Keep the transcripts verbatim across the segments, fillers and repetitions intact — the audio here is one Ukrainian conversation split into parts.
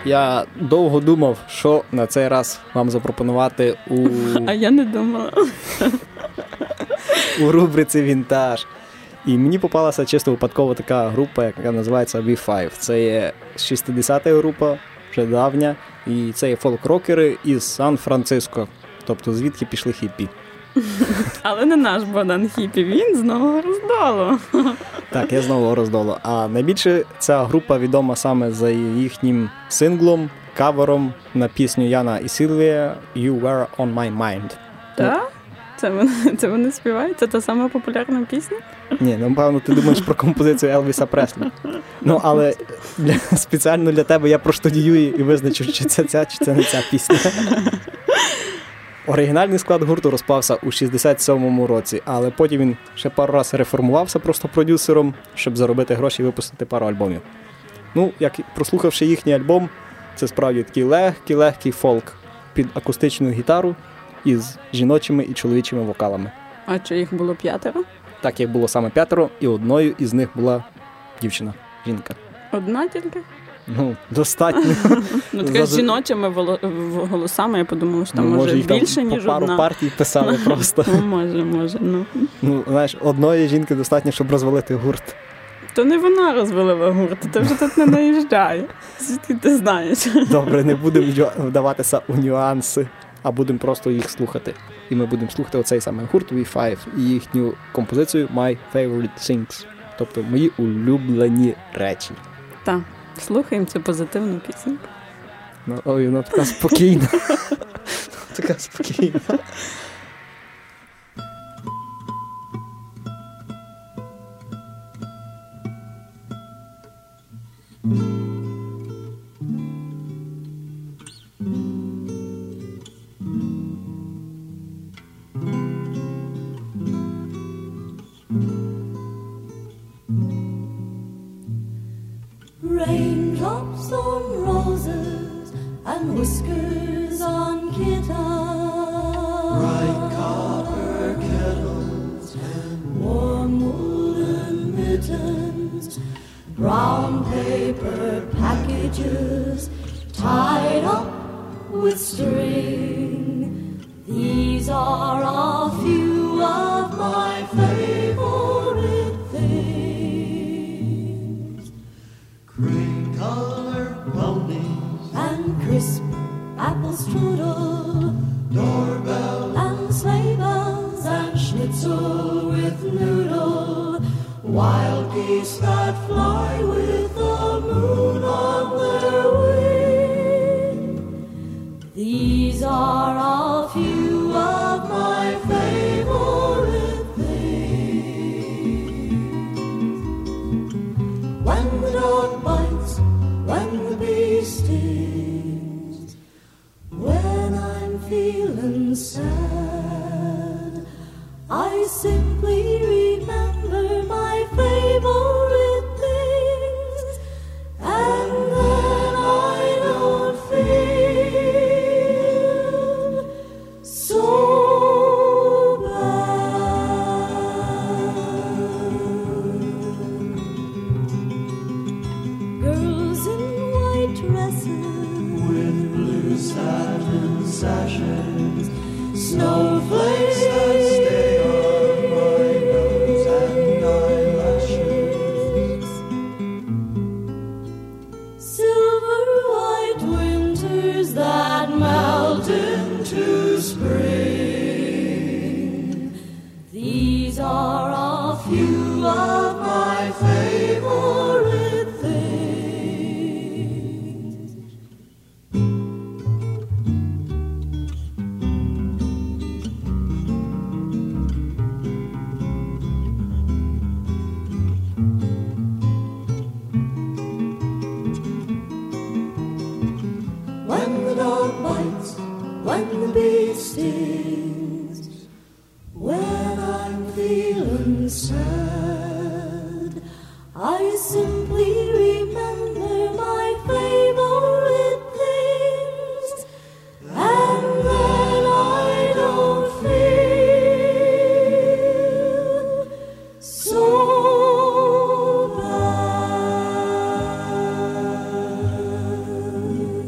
Я довго думав, що на цей раз вам запропонувати у... А я не думала. у рубриці «Вінтаж». І мені попалася чисто випадково така група, яка називається ві файв. Це є шістдесята група, вже давня, і це є фолк-рокери із Сан-Франциско. Тобто звідки пішли хіппі. Але не наш Богдан Хіппі, він з Нового Роздолу. Так, я з Нового Роздолу. А найбільше ця група відома саме за їхнім синглом, кавером на пісню Яна і Сильвія «You Were On My Mind». Так? Це вони, це вони співають? Це та сама популярна пісня? Ні, ну, напевно, ти думаєш про композицію Елвіса Преслі. Ну, але для, спеціально для тебе я проштудію і визначу, чи це ця, чи це не ця пісня. Оригінальний склад гурту розпався у шістдесят сьомому році, але потім він ще пару разів реформувався просто продюсером, щоб заробити гроші і випустити пару альбомів. Ну, як прослухавши їхній альбом, це справді такий легкий-легкий фолк під акустичну гітару із жіночими і чоловічими вокалами. А чи їх було п'ятеро? Так, їх було саме п'ятеро, і одною із них була дівчина, жінка. Одна тільки? Ну, достатньо. Ну, така з жіночими голосами, я подумала, що там ну, може більше, ніж одна. Пару партій писали просто. Ну, може, може, ну. Ну, знаєш, одної жінки достатньо, щоб розвалити гурт. То не вона розвалила гурт, то вже тут не наїжджає. Звідки ти знаєш? Добре, не будемо вдаватися у нюанси, а будемо просто їх слухати. І ми будемо слухати оцей самий гурт ві файв і їхню композицію My Favorite Things. Тобто мої улюблені речі. Так, слухаємо цю позитивну пісню. Ну, ой, вона така спокійна. Така спокійна. Raindrops on roses and whiskers on kittens, bright copper kettles and warm woolen mittens, brown paper packages tied up with string. These are a few of my favorite things. Cream-colored brownies and crisp apple strudel, doorbell and sleigh bells and schnitzel with noodle, wild geese that fly with the moon on their wing. These are a few of my favorite things. When the dog bites, when the bee stings, when I'm feeling sad, I simply remember my favorite things, and then I don't feel so bad. Girls in white dresses with blue satin sashes, snowflakes that stay on my nose and eyelashes, silver white winters that melt into spring. These are a few of my favorite things. When the dog bites, when the bee stings, when I'm feeling sad, I simply remember my favorite things, and then I don't feel so bad.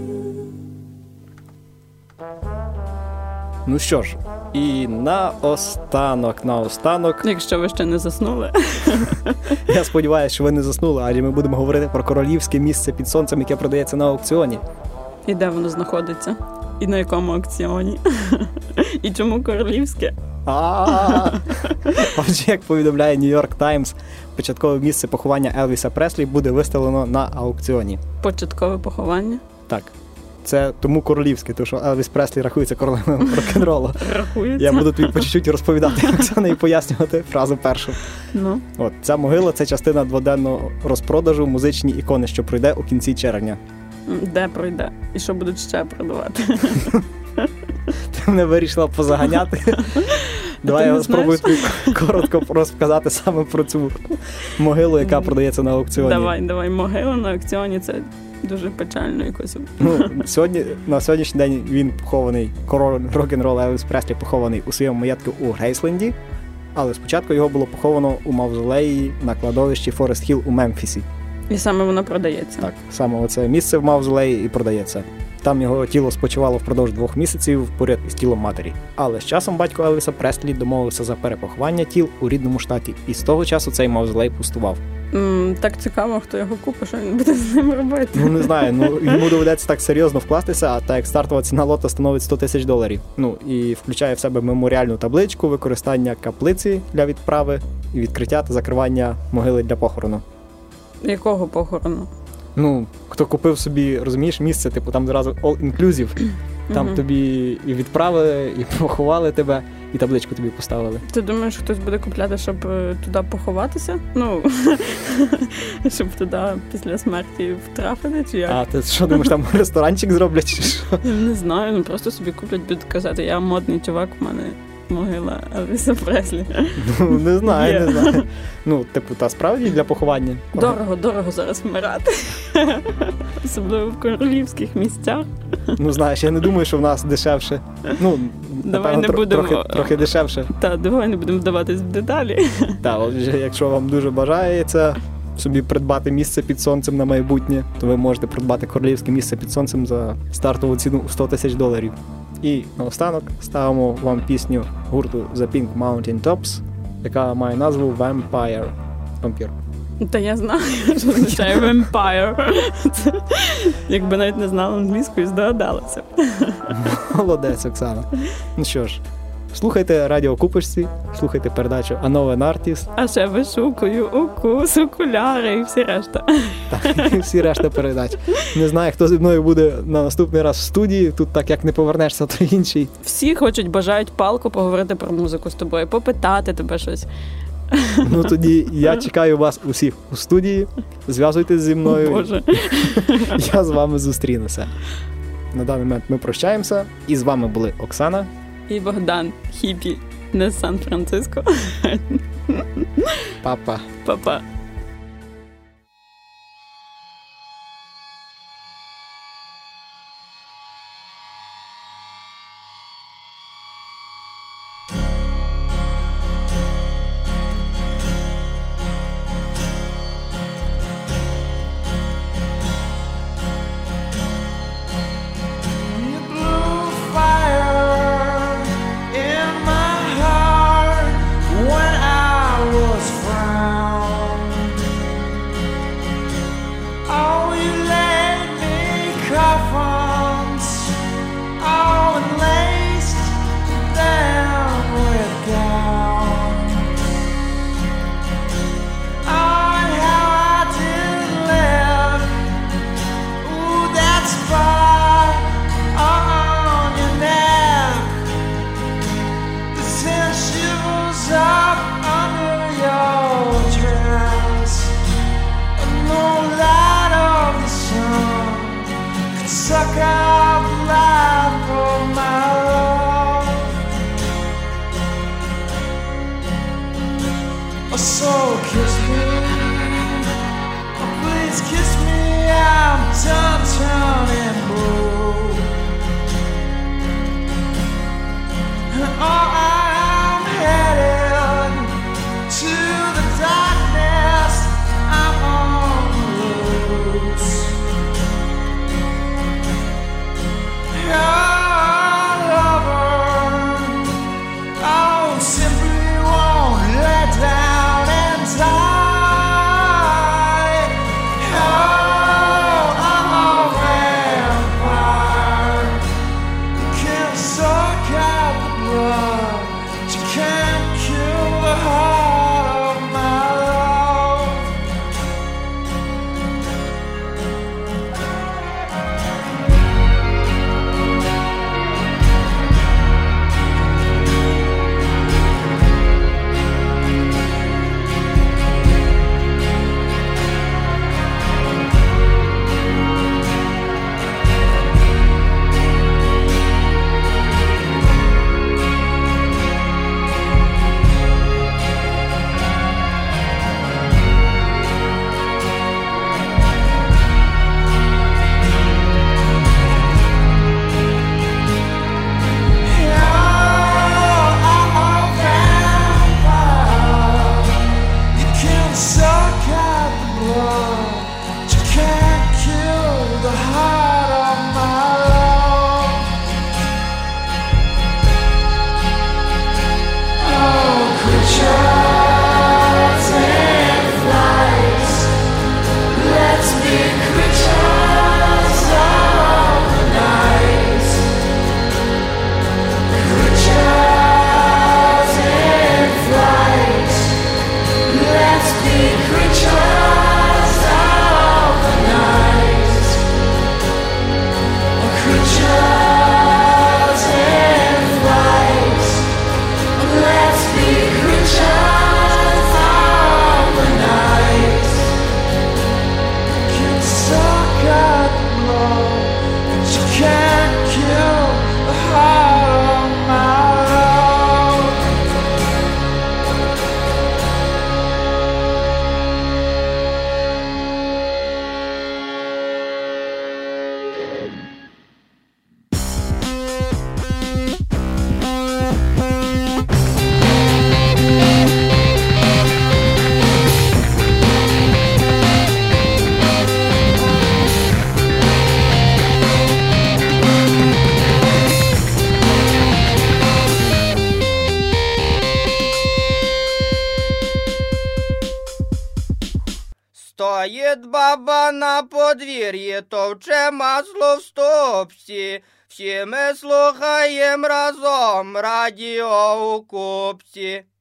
Ну що ж, і наостанок, наостанок, Якщо ви ще не заснули. я сподіваюся, що ви не заснули, адже ми будемо говорити про королівське місце під сонцем, яке продається на аукціоні. І де воно знаходиться? І на якому аукціоні? І чому королівське? А-а-а! Отже, як повідомляє New York Times, початкове місце поховання Елвіса Преслі буде виставлено на аукціоні. Початкове поховання? Так. Це тому королівське, тому що Елвіс Преслі рахується королем рок-н-ролу. Рахується? Я буду тобі по чуть-чуть розповідати, Оксана, і пояснювати фразу першу. Ну, От, ця могила – це частина дводенного розпродажу музичні ікони, що пройде у кінці червня. м, де пройде? І що будуть ще продавати? Ти мене вирішила позаганяти. Давай не я спробую знаєш? тобі коротко розказати саме про цю могилу, яка продається на аукціоні. Давай, давай, могила на аукціоні, це дуже печально якось. Ну, сьогодні, на сьогоднішній день він похований, король рок-н-ролу Елвіс Преслі похований у своєму маєтку у Грейсленді, але спочатку його було поховано у мавзолеї на кладовищі Форест Хілл у Мемфісі. І саме воно продається. Так, саме оце місце в мавзолеї і продається. Там його тіло спочивало впродовж двох місяців поряд із тілом матері. Але з часом батько Елвіса Преслі домовився за перепоховання тіл у рідному штаті, і з того часу цей мавзолей пустував. М, так цікаво, хто його купить, що він буде з ним робити. Ну, не знаю, ну йому доведеться так серйозно вкластися, а так як стартова ціна лота становить сто тисяч доларів. Ну, і включає в себе меморіальну табличку, використання каплиці для відправи і відкриття та закривання могили для похорону. Якого похорону? Ну, хто купив собі, розумієш, місце, типу, там зразу all-inclusive, там Мгм. тобі і відправили, і поховали тебе, і табличку тобі поставили. Ти думаєш, хтось буде купляти, щоб е, туди поховатися? Ну, щоб туди після смерті втрафити, чи як? А ти що думаєш, там ресторанчик зроблять, чи що? Я не знаю, ну просто собі куплять, будуть казати, я модний чувак, в мене могила Елвіса Преслі. Ну, не знаю, Є. не знаю. Ну, типу, та справді для поховання. Дорого, дорого зараз вмирати. Особливо в королівських місцях. Ну, знаєш, я не думаю, що в нас дешевше. Ну, Давай напевно, не тро- будемо- трохи, трохи дешевше. Та, давай не будемо вдаватись в деталі. Так, отже, якщо вам дуже бажається собі придбати місце під сонцем на майбутнє, то ви можете придбати королівське місце під сонцем за стартову ціну у сто тисяч доларів. І наостанок ставимо вам пісню гурту The Pink Mountain Tops, яка має назву Vampire. Вампір. Та я знаю, що означає vampire. Це, якби навіть не знала англійською, здогадалася. Молодець, Оксана. Ну що ж, слухайте Радіо Купочці, слухайте передачу A Noven Artist, А ще вишукую, укус, окуляри і всі решта. так, і всі решта передач. Не знаю, хто зі мною буде на наступний раз в студії, тут так як не повернешся, то інший. Всі хочуть, бажають палку поговорити про музику з тобою, попитати тебе щось. Ну тоді я чекаю вас усіх у студії, зв'язуйтесь зі мною, Боже. я з вами зустрінуся. На даний момент ми прощаємося, і з вами були Оксана. І Богдан, хіпі, не з Сан-Франциско. Папа. Па-па. You blew fire in my heart when I was frowned. Oh, you laid me coffins, oh, and laced them with gowns. Oh, and how I did live. Ooh, that spot on your neck, the sand shivers up under your dress, and no light of the sun could suck out the life of my love. Oh, so kiss me. Oh, please kiss me, I'm done turning blue. And oh, I'm headed to the darkness, I'm on the loose. Your lover Стоїть баба на подвір'ї, товче масло в стопці. Всі ми слухаєм разом радіо у купці.